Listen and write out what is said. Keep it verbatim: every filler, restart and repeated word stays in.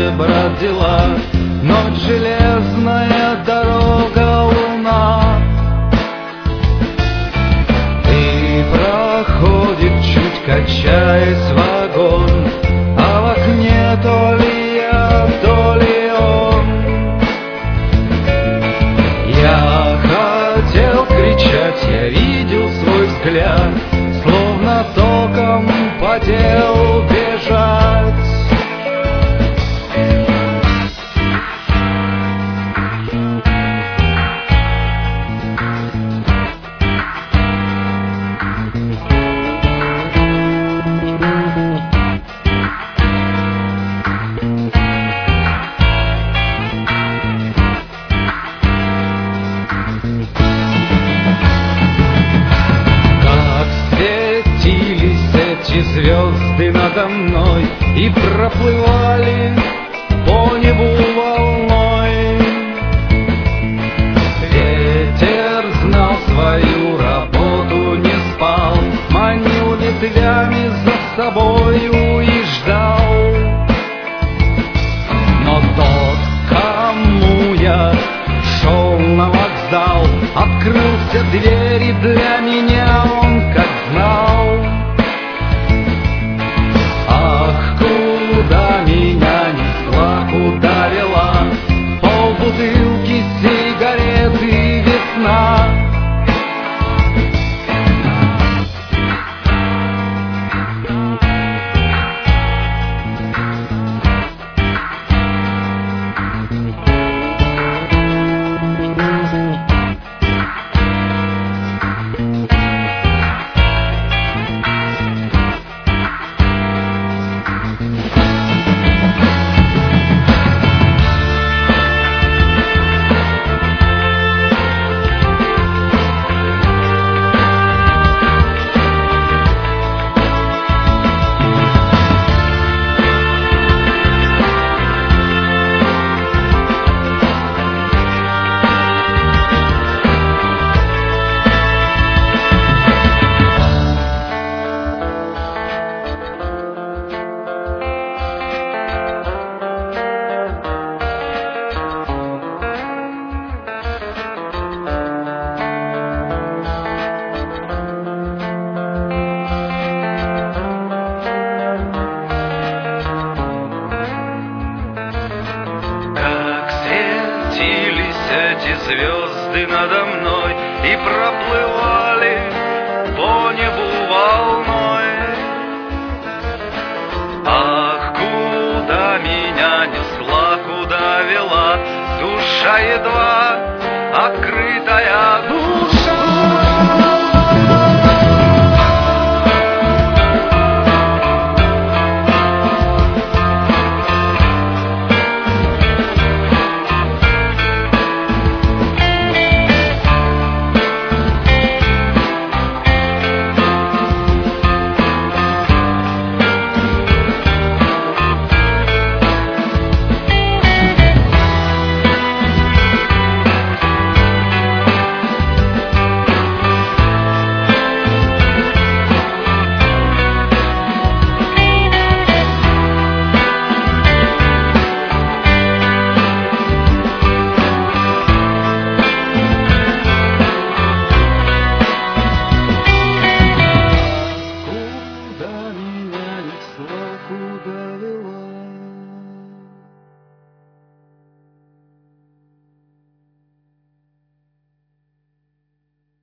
где бродила ночь, железная дорога, луна. И проходит, чуть качаясь, вагон, а в окне то ли я, то ли он. Я хотел кричать, я видел свой взгляд, словно током хотел бежать. Звезды надо мной и проплывали по небу волной. Ветер знал свою работу, не спал, манил ветвями за собою и ждал. Но тот, кому я шел на вокзал, открылся двери для меня, он как знал. Куда меня несла, куда вела, полбутылки сигарет и весна. Эти звезды надо мной и проплывали по небу волной. Ах, куда меня несла, куда вела душа едва открытая.